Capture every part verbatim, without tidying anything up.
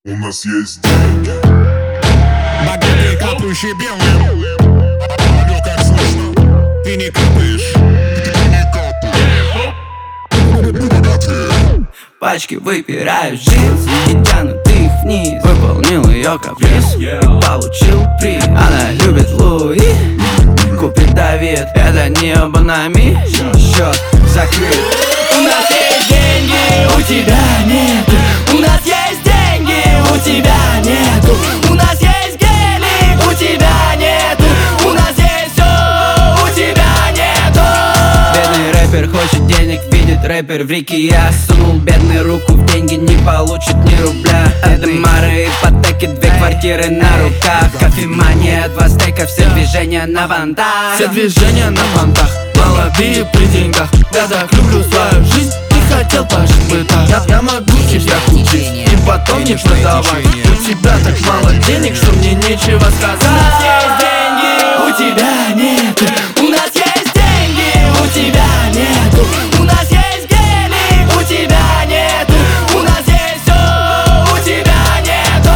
У нас есть деньги. Богатые, капающие белым. Алло, как слышно? Ты не капаешь. Ты не капаешь. Мы богатые. Пачки выпираю джинсы и тянут их вниз. Выполнил ее каприз и получил приз. Она любит Луи, купит Давид. Это не абонами, счет закрыт. У нас есть деньги, у тебя нет. У нас есть деньги, у тебя нет. У нас есть гелик, у тебя нет. У нас есть все, у тебя нету. Бедный рэпер хочет денег, видит рэпер в реке. Я сунул бедный руку в деньги, не получит ни рубля. Это Мары, ипотеки, две квартиры на руках. Кофемания, два стейка, все движения на понтах. Все движения на понтах, молодые при деньгах. Я так люблю свою жизнь, не хотел пожить бы так. Я, я могу тебя купить и потом не продавать. У тебя так мало денег, что мне нечего сказать. У нас есть деньги, у тебя нет. У нас есть деньги, у тебя нет. У нас есть гелик, у тебя нет. У нас есть все, у тебя нету.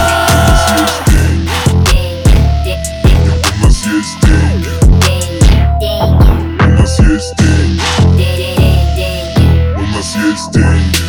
У нас есть деньги. У нас есть деньги. У нас есть деньги.